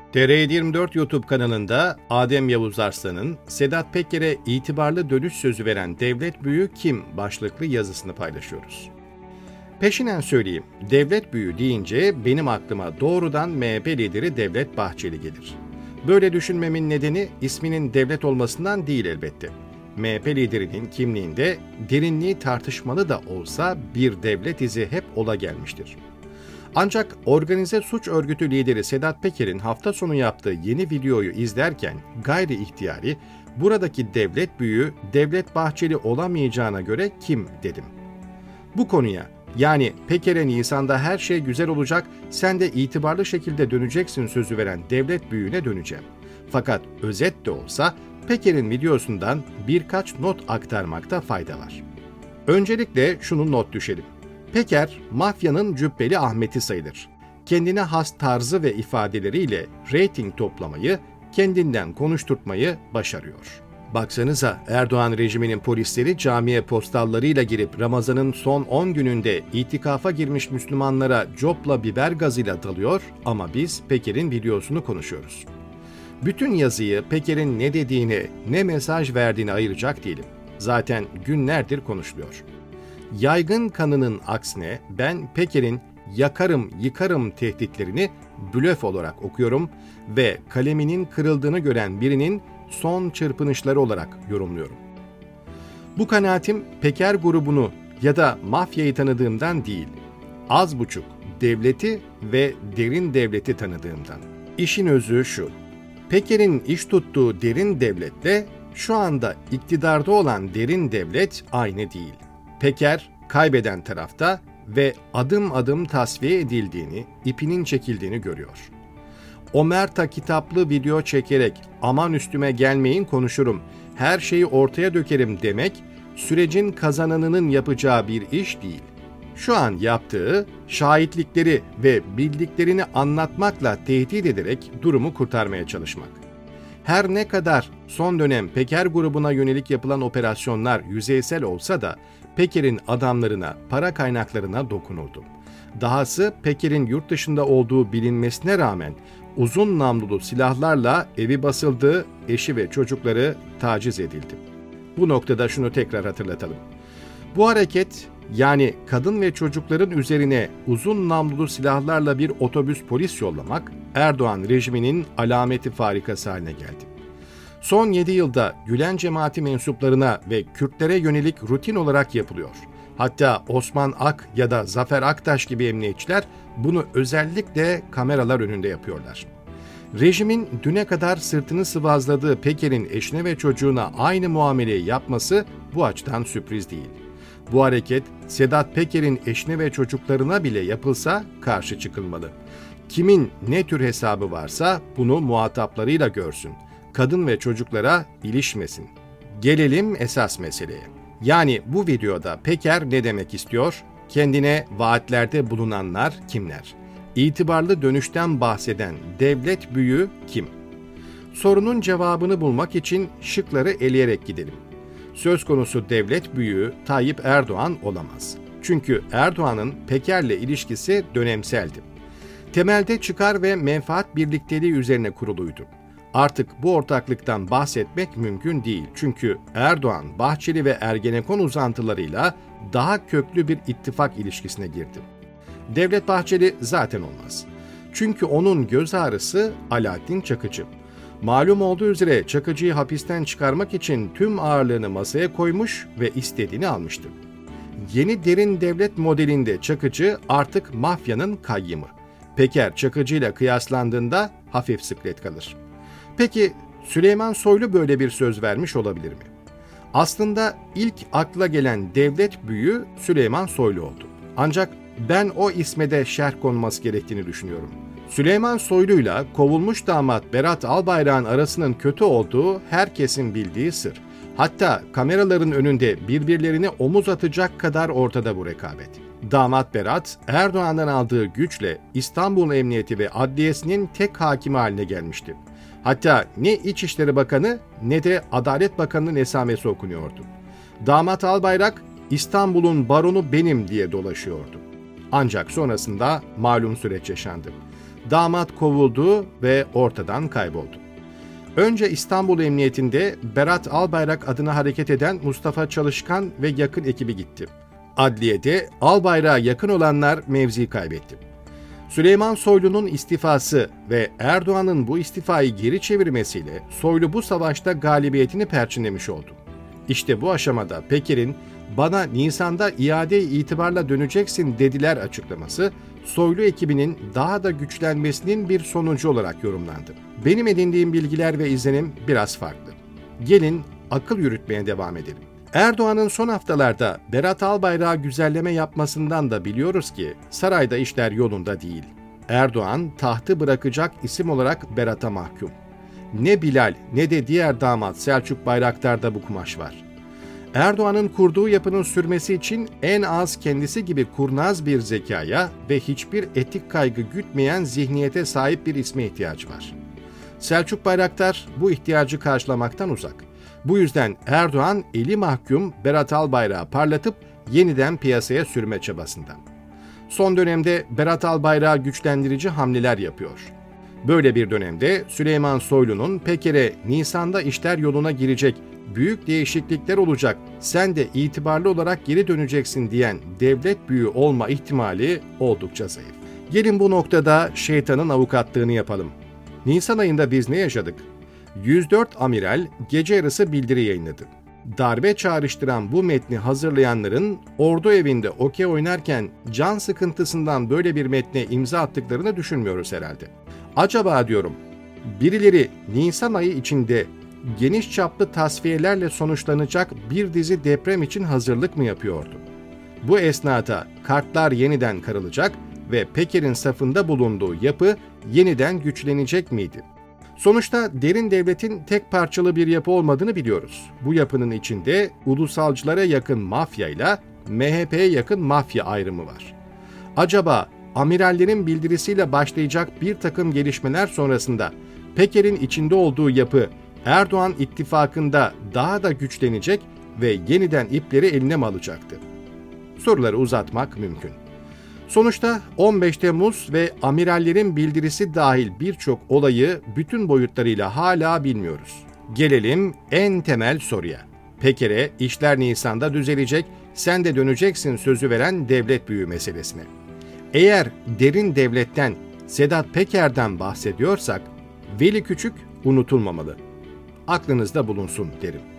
TR24 YouTube kanalında Adem Yavuz Arslan'ın Sedat Peker'e itibarlı dönüş sözü veren devlet büyüğü kim başlıklı yazısını paylaşıyoruz. Peşinen söyleyeyim, devlet büyüğü deyince benim aklıma doğrudan MHP lideri Devlet Bahçeli gelir. Böyle düşünmemin nedeni isminin devlet olmasından değil elbette. MHP liderinin kimliğinde derinliği tartışmalı da olsa bir devlet izi hep ola gelmiştir. Ancak organize suç örgütü lideri Sedat Peker'in hafta sonu yaptığı yeni videoyu izlerken gayri ihtiyari buradaki devlet büyüğü Devlet Bahçeli olamayacağına göre kim dedim. Bu konuya yani Peker'e Nisan'da her şey güzel olacak, sen de itibarlı şekilde döneceksin sözü veren devlet büyüğüne döneceğim. Fakat özet de olsa Peker'in videosundan birkaç not aktarmakta fayda var. Öncelikle şunu not düşelim. Peker, mafyanın Cübbeli Ahmet'i sayılır. Kendine has tarzı ve ifadeleriyle reyting toplamayı, kendinden konuşturtmayı başarıyor. Baksanıza Erdoğan rejiminin polisleri camiye postallarıyla girip Ramazan'ın son 10 gününde itikafa girmiş Müslümanlara copla biber gazıyla dalıyor ama biz Peker'in videosunu konuşuyoruz. Bütün yazıyı Peker'in ne dediğini, ne mesaj verdiğini ayıracak değilim. Zaten günlerdir konuşuluyor. Yaygın kanının aksine ben Peker'in yakarım, yıkarım tehditlerini blöf olarak okuyorum ve kaleminin kırıldığını gören birinin son çırpınışları olarak yorumluyorum. Bu kanaatim Peker grubunu ya da mafyayı tanıdığımdan değil, az buçuk devleti ve derin devleti tanıdığımdan. İşin özü şu, Peker'in iş tuttuğu derin devletle şu anda iktidarda olan derin devlet aynı değil. Peker kaybeden tarafta ve adım adım tasfiye edildiğini, ipinin çekildiğini görüyor. Omerta kitaplı video çekerek aman üstüme gelmeyin konuşurum, her şeyi ortaya dökerim demek sürecin kazananının yapacağı bir iş değil. Şu an yaptığı şahitlikleri ve bildiklerini anlatmakla tehdit ederek durumu kurtarmaya çalışmak. Her ne kadar son dönem Peker grubuna yönelik yapılan operasyonlar yüzeysel olsa da Peker'in adamlarına, para kaynaklarına dokunuldu. Dahası Peker'in yurt dışında olduğu bilinmesine rağmen uzun namlulu silahlarla evi basıldı, eşi ve çocukları taciz edildi. Bu noktada şunu tekrar hatırlatalım. Bu hareket yani kadın ve çocukların üzerine uzun namlulu silahlarla bir otobüs polis yollamak Erdoğan rejiminin alameti farikası haline geldi. Son 7 yılda Gülen cemaati mensuplarına ve Kürtlere yönelik rutin olarak yapılıyor. Hatta Osman Ak ya da Zafer Aktaş gibi emniyetçiler bunu özellikle kameralar önünde yapıyorlar. Rejimin düne kadar sırtını sıvazladığı Peker'in eşine ve çocuğuna aynı muameleyi yapması bu açıdan sürpriz değil. Bu hareket Sedat Peker'in eşine ve çocuklarına bile yapılsa karşı çıkılmalı. Kimin ne tür hesabı varsa bunu muhataplarıyla görsün. Kadın ve çocuklara ilişmesin. Gelelim esas meseleye. Yani bu videoda Peker ne demek istiyor? Kendine vaatlerde bulunanlar kimler? İtibarlı dönüşten bahseden devlet büyüğü kim? Sorunun cevabını bulmak için şıkları eleyerek gidelim. Söz konusu devlet büyüğü Tayyip Erdoğan olamaz. Çünkü Erdoğan'ın Peker'le ilişkisi dönemseldi. Temelde çıkar ve menfaat birlikteliği üzerine kuruluydu. Artık bu ortaklıktan bahsetmek mümkün değil. Çünkü Erdoğan, Bahçeli ve Ergenekon uzantılarıyla daha köklü bir ittifak ilişkisine girdi. Devlet Bahçeli zaten olmaz. Çünkü onun göz ağrısı Alaaddin Çakıcı. Malum olduğu üzere Çakıcı'yı hapisten çıkarmak için tüm ağırlığını masaya koymuş ve istediğini almıştı. Yeni derin devlet modelinde Çakıcı artık mafyanın kayyımı. Peker Çakıcı ile kıyaslandığında hafif sıklet kalır. Peki Süleyman Soylu böyle bir söz vermiş olabilir mi? Aslında ilk akla gelen devlet büyüğü Süleyman Soylu oldu. Ancak ben o isme de şerh konması gerektiğini düşünüyorum. Süleyman Soylu'yla kovulmuş damat Berat Albayrak'ın arasının kötü olduğu herkesin bildiği sır. Hatta kameraların önünde birbirlerine omuz atacak kadar ortada bu rekabet. Damat Berat, Erdoğan'dan aldığı güçle İstanbul Emniyeti ve Adliyesi'nin tek hakimi haline gelmişti. Hatta ne İçişleri Bakanı ne de Adalet Bakanı'nın esamesi okunuyordu. Damat Albayrak, İstanbul'un baronu benim diye dolaşıyordu. Ancak sonrasında malum süreç yaşandı. Damat kovuldu ve ortadan kayboldu. Önce İstanbul Emniyetinde Berat Albayrak adına hareket eden Mustafa Çalışkan ve yakın ekibi gitti. Adliyede Albayrak'a yakın olanlar mevzi kaybetti. Süleyman Soylu'nun istifası ve Erdoğan'ın bu istifayı geri çevirmesiyle Soylu bu savaşta galibiyetini perçinlemiş oldu. İşte bu aşamada Peker'in "Bana Nisan'da iade itibarla döneceksin" dediler açıklaması, Soylu ekibinin daha da güçlenmesinin bir sonucu olarak yorumlandı. Benim edindiğim bilgiler ve izlenim biraz farklı. Gelin akıl yürütmeye devam edelim. Erdoğan'ın son haftalarda Berat Albayrak'a güzelleme yapmasından da biliyoruz ki sarayda işler yolunda değil. Erdoğan tahtı bırakacak isim olarak Berat'a mahkum. Ne Bilal ne de diğer damat Selçuk Bayraktar'da bu kumaş var. Erdoğan'ın kurduğu yapının sürmesi için en az kendisi gibi kurnaz bir zekaya ve hiçbir etik kaygı gütmeyen zihniyete sahip bir isme ihtiyacı var. Selçuk Bayraktar bu ihtiyacı karşılamaktan uzak. Bu yüzden Erdoğan eli mahkum Berat Albayrak'ı parlatıp yeniden piyasaya sürme çabasında. Son dönemde Berat Albayrak'a güçlendirici hamleler yapıyor. Böyle bir dönemde Süleyman Soylu'nun Peker'e "Nisan'da işler yoluna girecek, büyük değişiklikler olacak, sen de itibarlı olarak geri döneceksin" diyen devlet büyüğü olma ihtimali oldukça zayıf. Gelin bu noktada şeytanın avukatlığını yapalım. Nisan ayında biz ne yaşadık? 104 amiral gece yarısı bildiri yayınladı. Darbe çağrıştıran bu metni hazırlayanların ordu evinde okey oynarken can sıkıntısından böyle bir metne imza attıklarını düşünmüyoruz herhalde. Acaba diyorum, birileri Nisan ayı içinde geniş çaplı tasfiyelerle sonuçlanacak bir dizi deprem için hazırlık mı yapıyordu? Bu esnada kartlar yeniden karılacak ve Peker'in safında bulunduğu yapı yeniden güçlenecek miydi? Sonuçta derin devletin tek parçalı bir yapı olmadığını biliyoruz. Bu yapının içinde ulusalcılara yakın mafya ile MHP'ye yakın mafya ayrımı var. Acaba amirallerin bildirisiyle başlayacak bir takım gelişmeler sonrasında Peker'in içinde olduğu yapı Erdoğan ittifakında daha da güçlenecek ve yeniden ipleri eline mi alacaktı? Soruları uzatmak mümkün. Sonuçta 15 Temmuz ve amirallerin bildirisi dahil birçok olayı bütün boyutlarıyla hala bilmiyoruz. Gelelim en temel soruya. Peker'e "işler Nisan'da düzelecek, sen de döneceksin" sözü veren devlet büyüğü meselesine. Eğer derin devletten, Sedat Peker'den bahsediyorsak, Veli Küçük unutulmamalı. Aklınızda bulunsun derim.